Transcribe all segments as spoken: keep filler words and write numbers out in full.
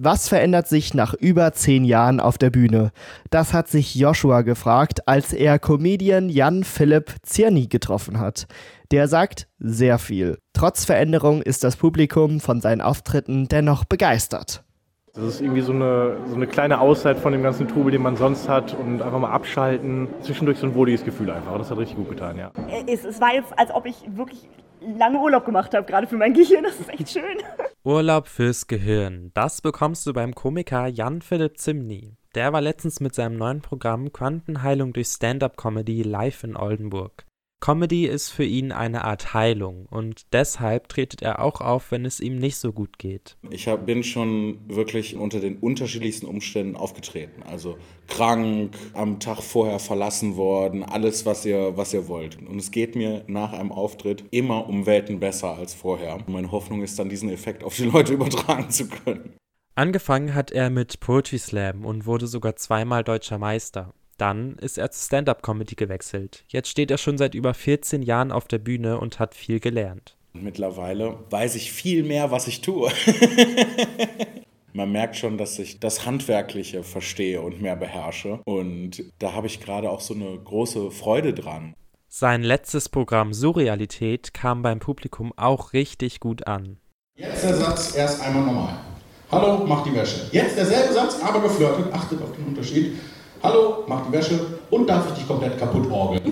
Was verändert sich nach über zehn Jahren auf der Bühne? Das hat sich Joshua gefragt, als er Comedian Jan-Philipp Czerny getroffen hat. Der sagt sehr viel. Trotz Veränderung ist das Publikum von seinen Auftritten dennoch begeistert. Das ist irgendwie so eine, so eine kleine Auszeit von dem ganzen Trubel, den man sonst hat, und einfach mal abschalten. Zwischendurch so ein wohliges Gefühl einfach. Das hat richtig gut getan, ja. Es, es war jetzt, als ob ich wirklich lange Urlaub gemacht habe, gerade für mein Gehirn. Das ist echt schön. Urlaub fürs Gehirn. Das bekommst du beim Komiker Jan-Philipp Czerny. Der war letztens mit seinem neuen Programm Quantenheilung durch Stand-Up-Comedy live in Oldenburg. Comedy ist für ihn eine Art Heilung und deshalb tretet er auch auf, wenn es ihm nicht so gut geht. Ich hab, bin schon wirklich unter den unterschiedlichsten Umständen aufgetreten. Also krank, am Tag vorher verlassen worden, alles, was ihr, was ihr wollt. Und es geht mir nach einem Auftritt immer um Welten besser als vorher. Meine Hoffnung ist dann, diesen Effekt auf die Leute übertragen zu können. Angefangen hat er mit Poetry Slam und wurde sogar zweimal deutscher Meister. Dann ist er zu Stand-Up-Comedy gewechselt. Jetzt steht er schon seit über vierzehn Jahren auf der Bühne und hat viel gelernt. Mittlerweile weiß ich viel mehr, was ich tue. Man merkt schon, dass ich das Handwerkliche verstehe und mehr beherrsche. Und da habe ich gerade auch so eine große Freude dran. Sein letztes Programm Surrealität kam beim Publikum auch richtig gut an. Jetzt der Satz erst einmal normal. Hallo, mach die Wäsche. Jetzt derselbe Satz, aber geflirtet. Achtet auf den Unterschied. Hallo, mach die Wäsche und darf ich dich komplett kaputt orgeln?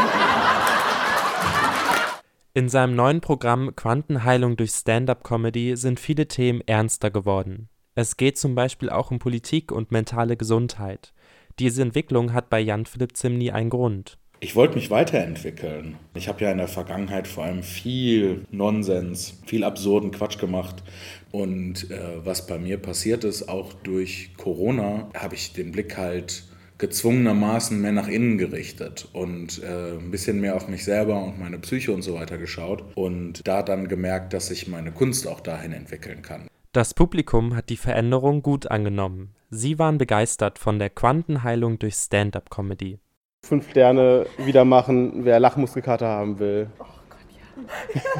In seinem neuen Programm Quantenheilung durch Stand-Up-Comedy sind viele Themen ernster geworden. Es geht zum Beispiel auch um Politik und mentale Gesundheit. Diese Entwicklung hat bei Jan-Philipp Czerny einen Grund. Ich wollte mich weiterentwickeln. Ich habe ja in der Vergangenheit vor allem viel Nonsens, viel absurden Quatsch gemacht. Und äh, was bei mir passiert ist, auch durch Corona, habe ich den Blick halt gezwungenermaßen mehr nach innen gerichtet und äh, ein bisschen mehr auf mich selber und meine Psyche und so weiter geschaut und da dann gemerkt, dass ich meine Kunst auch dahin entwickeln kann. Das Publikum hat die Veränderung gut angenommen. Sie waren begeistert von der Quantenheilung durch Stand-Up-Comedy. Fünf Sterne wieder machen, wer Lachmuskelkater haben will. Oh Gott, ja.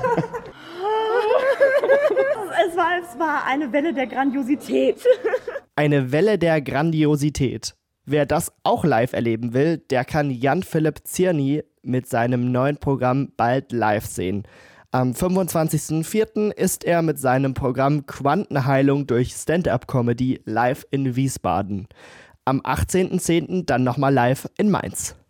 es, war, es war eine Welle der Grandiosität. Eine Welle der Grandiosität. Wer das auch live erleben will, der kann Jan-Philipp Czerny mit seinem neuen Programm bald live sehen. Am fünfundzwanzigsten vierten ist er mit seinem Programm Quantenheilung durch Stand-Up-Comedy live in Wiesbaden. Am achtzehnten zehnten dann nochmal live in Mainz.